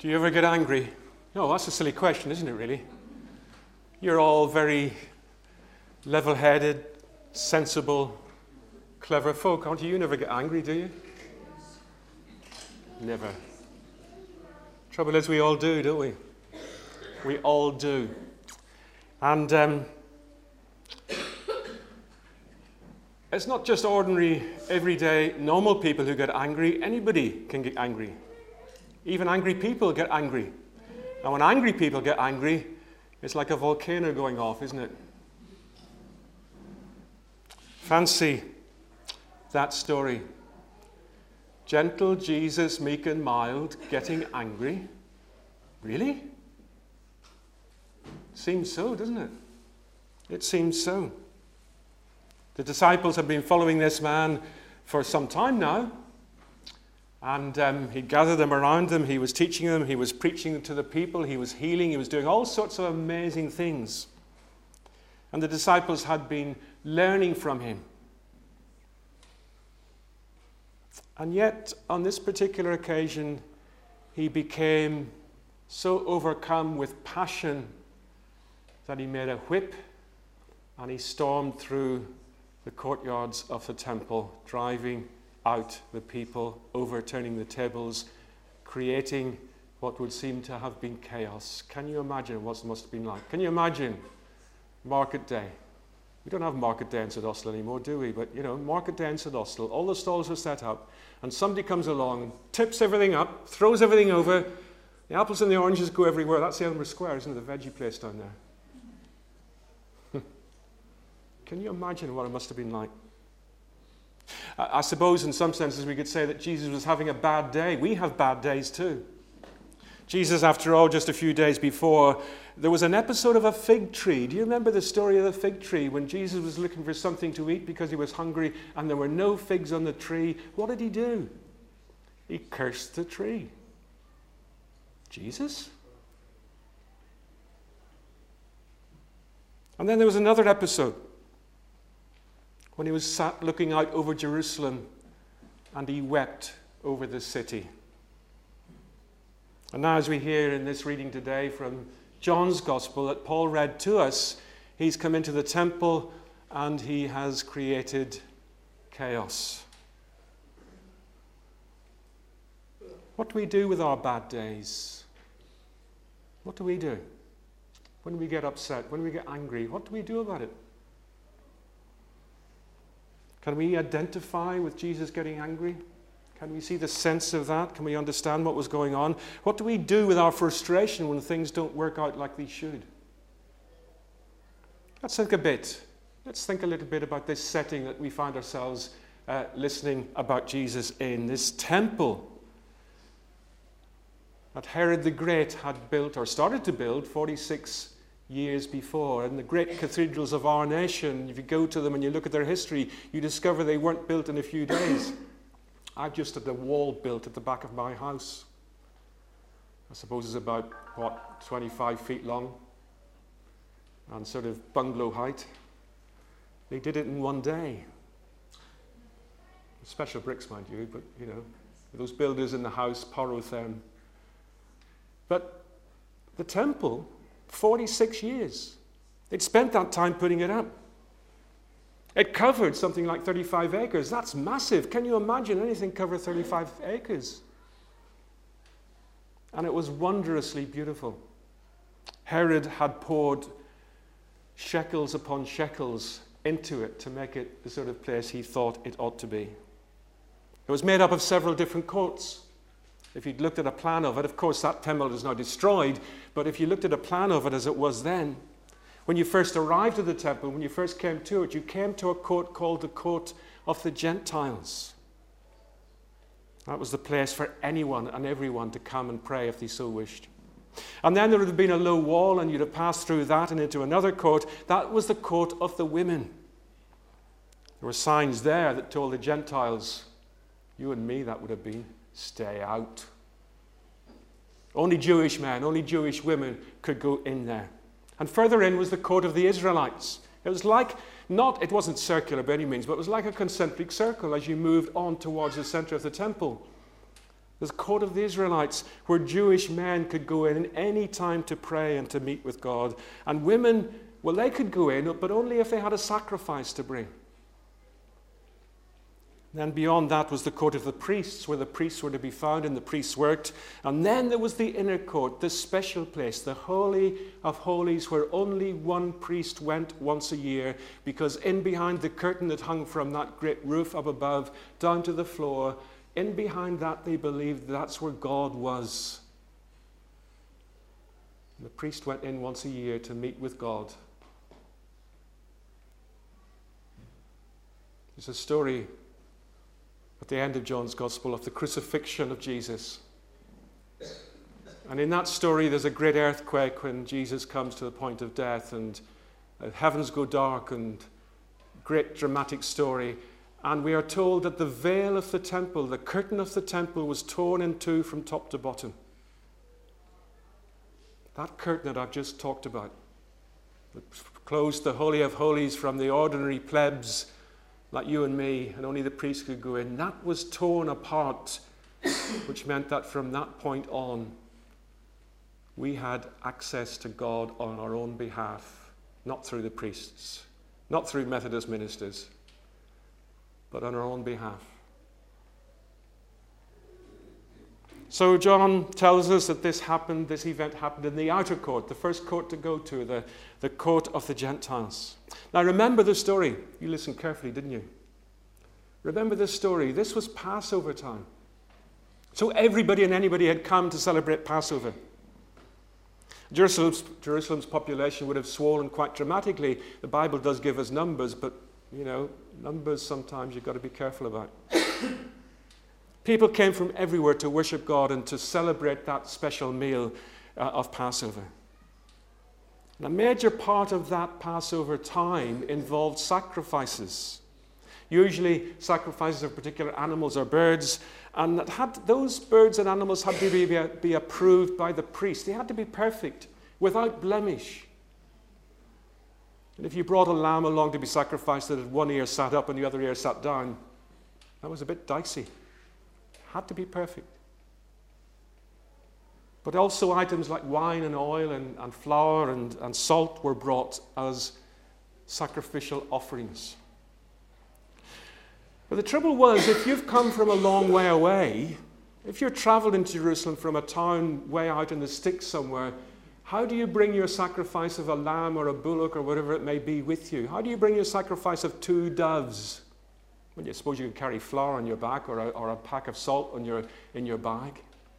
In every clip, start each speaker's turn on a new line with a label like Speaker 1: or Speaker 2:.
Speaker 1: Do you ever get angry? No, that's a silly question, isn't it, really? You're all very level-headed, sensible, clever folk, aren't you? You never get angry, do you? Never. Trouble is, we all do, don't we? We all do. And it's not just ordinary, everyday, normal people who get angry. Anybody can get angry. Even angry people get angry. And when angry people get angry, it's like a volcano going off, isn't it? Fancy that story. Gentle Jesus, meek and mild, getting angry. Really? Seems so, doesn't it? It seems so. The disciples have been following this man for some time now. And he gathered them around him. He was teaching them. He was preaching to the people. He was healing. He was doing all sorts of amazing things. And the disciples had been learning from him. And yet, on this particular occasion, he became so overcome with passion that he made a whip and he stormed through the courtyards of the temple, driving out the people, overturning the tables, creating what would seem to have been chaos. Can you imagine what it must have been like? Can you imagine market day? We don't have market day in Sudostal anymore, do we? But, market day in Sudostal, all the stalls are set up, and somebody comes along, tips everything up, throws everything over, the apples and the oranges go everywhere. That's the Edinburgh Square, isn't it? The veggie place down there. Can you imagine what it must have been like? I suppose in some senses we could say that Jesus was having a bad day. We have bad days too. Jesus, after all, just a few days before, there was an episode of a fig tree. Do you remember the story of the fig tree when Jesus was looking for something to eat because he was hungry and there were no figs on the tree? What did he do? He cursed the tree. Jesus? And then there was another episode when he was sat looking out over Jerusalem and he wept over the city. And now, as we hear in this reading today from John's Gospel that Paul read to us, he's come into the temple and he has created chaos. What do we do with our bad days? What do we do? When we get upset, when we get angry, what do we do about it? Can we identify with Jesus getting angry? Can we see the sense of that? Can we understand what was going on? What do we do with our frustration when things don't work out like they should? Let's think a bit. Let's think a little bit about this setting that we find ourselves listening about Jesus in. This temple that Herod the Great had built or started to build 46 years before. And the great cathedrals of our nation, if you go to them and you look at their history, you discover they weren't built in a few days. I've just had a wall built at the back of my house. I suppose it's about, 25 feet long and sort of bungalow height. They did it in one day. Special bricks, mind you, but, those builders in the house, Porothem. But the temple, 46 years. They'd spent that time putting it up. It covered something like 35 acres. That's massive. Can you imagine anything cover 35 acres? And it was wondrously beautiful. Herod had poured shekels upon shekels into it to make it the sort of place he thought it ought to be. It was made up of several different courts. If you'd looked at a plan of it, of course that temple is now destroyed, but if you looked at a plan of it as it was then, when you first arrived at the temple, when you first came to it, you came to a court called the Court of the Gentiles. That was the place for anyone and everyone to come and pray if they so wished. And then there would have been a low wall, and you'd have passed through that and into another court. That was the Court of the Women. There were signs there that told the Gentiles, you and me, that would have been, stay out. Only Jewish men, only Jewish women could go in there. And further in was the court of the Israelites. It was like, it wasn't circular by any means, but it was like a concentric circle as you moved on towards the center of the temple. There's a court of the Israelites where Jewish men could go in any time to pray and to meet with God. And women, well, they could go in, but only if they had a sacrifice to bring. Then beyond that was the court of the priests, where the priests were to be found and the priests worked. And then there was the inner court, this special place, the Holy of Holies, where only one priest went once a year, because in behind the curtain that hung from that great roof up above down to the floor, in behind that they believed that's where God was. And the priest went in once a year to meet with God. There's a story at the end of John's Gospel of the crucifixion of Jesus. And in that story, there's a great earthquake when Jesus comes to the point of death, and heavens go dark, and great dramatic story. And we are told that the veil of the temple, the curtain of the temple, was torn in two from top to bottom. That curtain that I've just talked about, that closed the Holy of Holies from the ordinary plebs like you and me, and only the priest could go in, that was torn apart, which meant that from that point on, we had access to God on our own behalf, not through the priests, not through Methodist ministers, but on our own behalf. So John tells us that this event happened in the outer court, the first court to go to, the court of the Gentiles. Now remember the story. You listened carefully, didn't you? Remember this story. This was Passover time. So everybody and anybody had come to celebrate Passover. Jerusalem's population would have swollen quite dramatically. The Bible does give us numbers, but, numbers sometimes you've got to be careful about. People came from everywhere to worship God and to celebrate that special meal of Passover. And a major part of that Passover time involved sacrifices. Usually sacrifices of particular animals or birds, and those birds and animals had to be approved by the priest. They had to be perfect, without blemish. And if you brought a lamb along to be sacrificed that had one ear sat up and the other ear sat down, that was a bit dicey. Had to be perfect. But also items like wine and oil and flour and salt were brought as sacrificial offerings. But the trouble was, if you've come from a long way away, if you're traveled into Jerusalem from a town way out in the sticks somewhere, how do you bring your sacrifice of a lamb or a bullock or whatever it may be with you? How do you bring your sacrifice of 2 doves? Well, you suppose you could carry flour on your back or a pack of salt in your bag.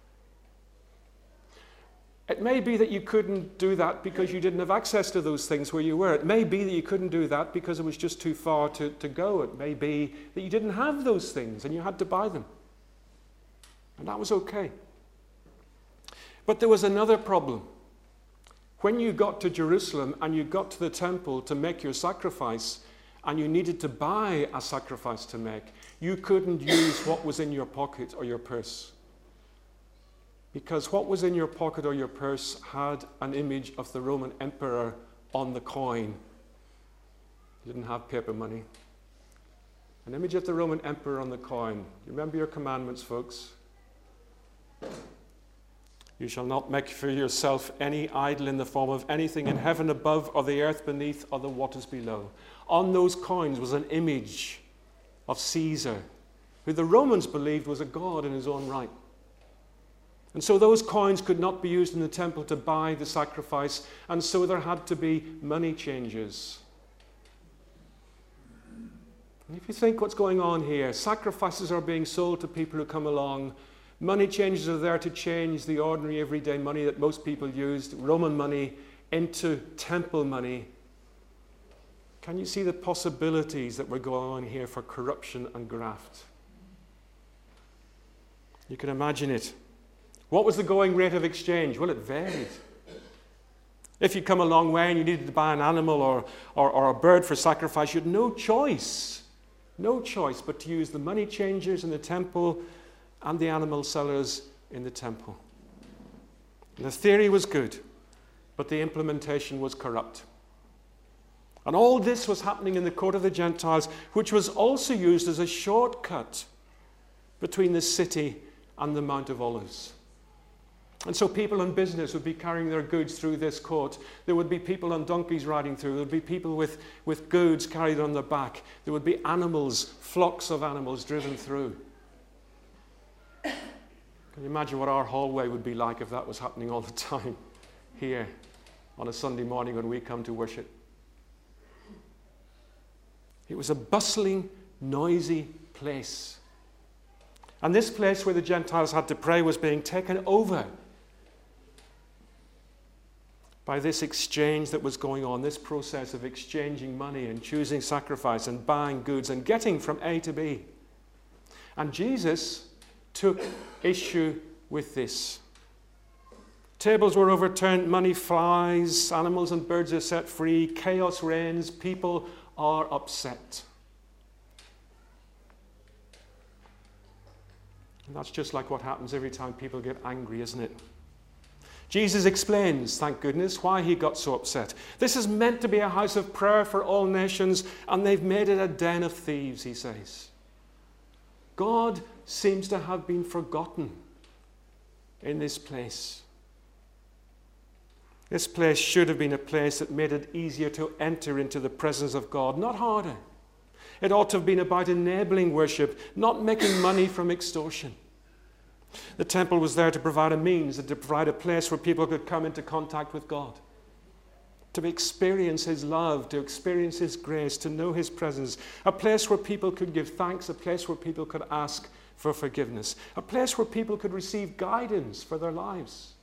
Speaker 1: It may be that you couldn't do that because you didn't have access to those things where you were. It may be that you couldn't do that because it was just too far to go. It may be that you didn't have those things and you had to buy them. And that was okay. But there was another problem. When you got to Jerusalem and you got to the temple to make your sacrifice, and you needed to buy a sacrifice to make, you couldn't use what was in your pocket or your purse. Because what was in your pocket or your purse had an image of the Roman emperor on the coin. You didn't have paper money. An image of the Roman emperor on the coin. You remember your commandments, folks? You shall not make for yourself any idol in the form of anything in heaven above or the earth beneath or the waters below. On those coins was an image of Caesar, who the Romans believed was a god in his own right. And so those coins could not be used in the temple to buy the sacrifice, and so there had to be money changers. And if you think what's going on here, sacrifices are being sold to people who come along. Money changers are there to change the ordinary everyday money that most people used, Roman money, into temple money. Can you see the possibilities that were going on here for corruption and graft? You can imagine it. What was the going rate of exchange? Well, it varied. If you come a long way and you needed to buy an animal or a bird for sacrifice, you had no choice but to use the money changers in the temple and the animal sellers in the temple. And the theory was good, but the implementation was corrupt. And all this was happening in the court of the Gentiles, which was also used as a shortcut between the city and the Mount of Olives. And so people in business would be carrying their goods through this court. There would be people on donkeys riding through. There would be people with goods carried on their back. There would be animals, flocks of animals driven through. Can you imagine what our hallway would be like if that was happening all the time here on a Sunday morning when we come to worship? It was a bustling, noisy place. And this place where the Gentiles had to pray was being taken over by this exchange that was going on, this process of exchanging money and choosing sacrifice and buying goods and getting from A to B. And Jesus took issue with this. Tables were overturned, money flies, animals and birds are set free, chaos reigns, people are upset. And that's just like what happens every time people get angry, isn't it? Jesus explains, thank goodness, why he got so upset. This is meant to be a house of prayer for all nations, and they've made it a den of thieves, he says. God seems to have been forgotten in this place. This place should have been a place that made it easier to enter into the presence of God, not harder. It ought to have been about enabling worship, not making money from extortion. The temple was there to provide a means and to provide a place where people could come into contact with God, to experience his love, to experience his grace, to know his presence, a place where people could give thanks, a place where people could ask for forgiveness, a place where people could receive guidance for their lives.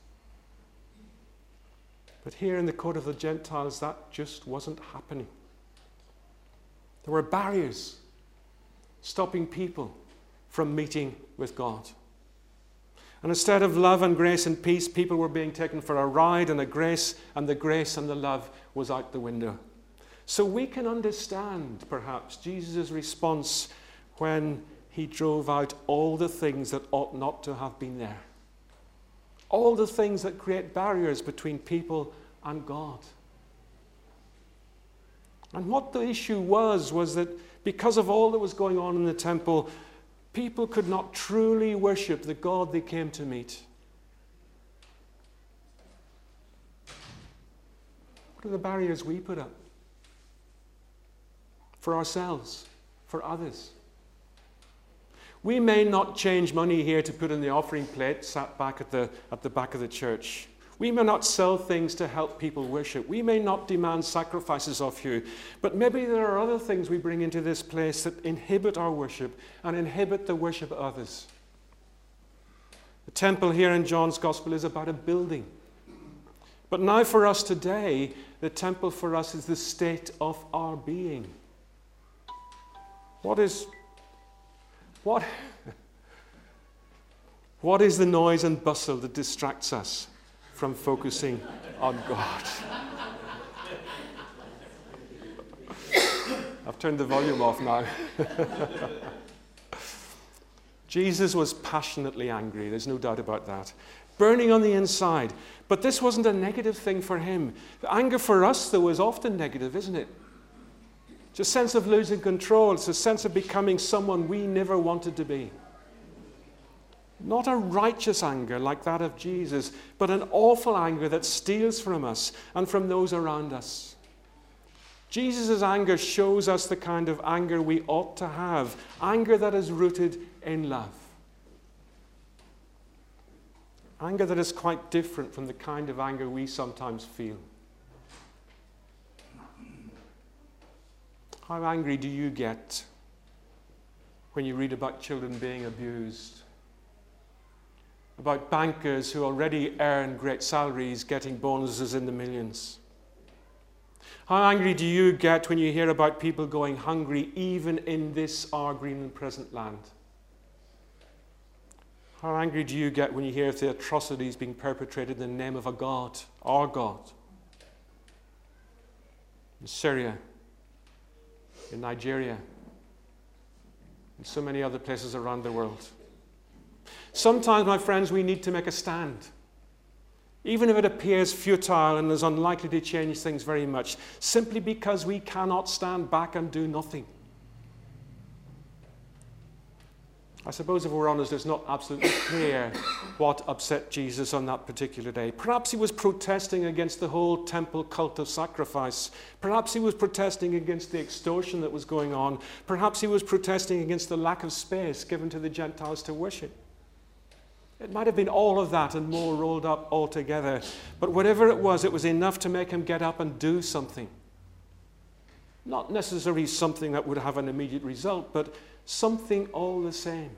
Speaker 1: But here in the court of the Gentiles, that just wasn't happening. There were barriers stopping people from meeting with God. And instead of love and grace and peace, people were being taken for a ride, and the grace and the love was out the window. So we can understand, perhaps, Jesus' response when he drove out all the things that ought not to have been there. All the things that create barriers between people and God. And what the issue was that because of all that was going on in the temple, people could not truly worship the God they came to meet. What are the barriers we put up? For ourselves, for others. We may not change money here to put in the offering plate sat back at the back of the church. We may not sell things to help people worship. We may not demand sacrifices of you. But maybe there are other things we bring into this place that inhibit our worship and inhibit the worship of others. The temple here in John's Gospel is about a building. But now for us today, the temple for us is the state of our being. What is the noise and bustle that distracts us from focusing on God? I've turned the volume off now. Jesus was passionately angry, there's no doubt about that. Burning on the inside. But this wasn't a negative thing for him. The anger for us, though, is often negative, isn't it? It's a sense of losing control. It's a sense of becoming someone we never wanted to be. Not a righteous anger like that of Jesus, but an awful anger that steals from us and from those around us. Jesus' anger shows us the kind of anger we ought to have, anger that is rooted in love. Anger that is quite different from the kind of anger we sometimes feel. How angry do you get when you read about children being abused? About bankers who already earn great salaries getting bonuses in the millions? How angry do you get when you hear about people going hungry even in this our green and present land? How angry do you get when you hear of the atrocities being perpetrated in the name of a God, our God? In Syria, in Nigeria, and so many other places around the world. Sometimes, my friends, we need to make a stand. Even if it appears futile and is unlikely to change things very much, simply because we cannot stand back and do nothing. I suppose if we're honest, it's not absolutely clear what upset Jesus on that particular day. Perhaps he was protesting against the whole temple cult of sacrifice. Perhaps he was protesting against the extortion that was going on. Perhaps he was protesting against the lack of space given to the Gentiles to worship. It might have been all of that and more rolled up all together. But whatever it was enough to make him get up and do something. Not necessarily something that would have an immediate result, but something all the same.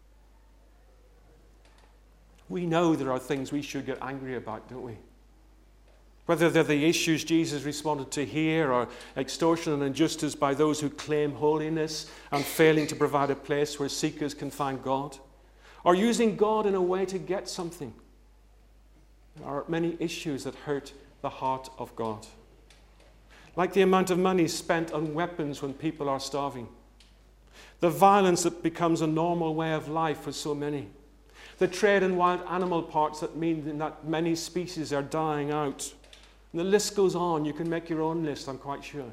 Speaker 1: We know there are things we should get angry about, don't we? Whether they're the issues Jesus responded to here, or extortion and injustice by those who claim holiness and failing to provide a place where seekers can find God, or using God in a way to get something. There are many issues that hurt the heart of God. Like the amount of money spent on weapons when people are starving. The violence that becomes a normal way of life for so many. The trade in wild animal parts that mean that many species are dying out. And the list goes on. You can make your own list, I'm quite sure.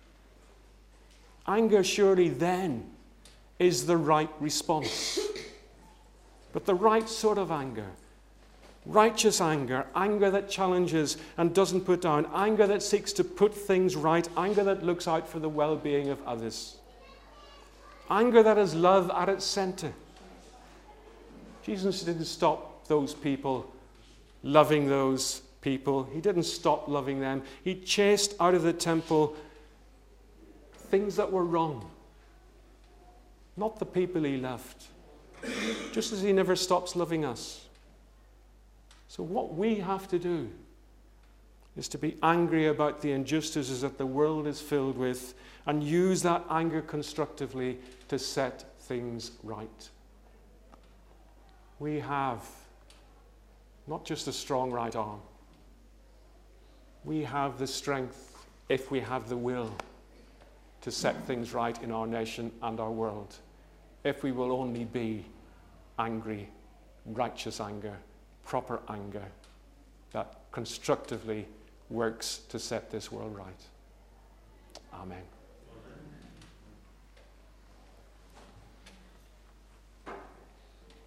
Speaker 1: Anger surely then is the right response. But the right sort of anger. Righteous anger, anger that challenges and doesn't put down, anger that seeks to put things right, anger that looks out for the well-being of others. Anger that has love at its center. Jesus didn't stop those people loving those people. He didn't stop loving them. He chased out of the temple things that were wrong. Not the people he loved. Just as he never stops loving us. So what we have to do is to be angry about the injustices that the world is filled with and use that anger constructively to set things right. We have not just a strong right arm. We have the strength, if we have the will, to set things right in our nation and our world. If we will only be angry, righteous anger, proper anger that constructively works to set this world right. Amen.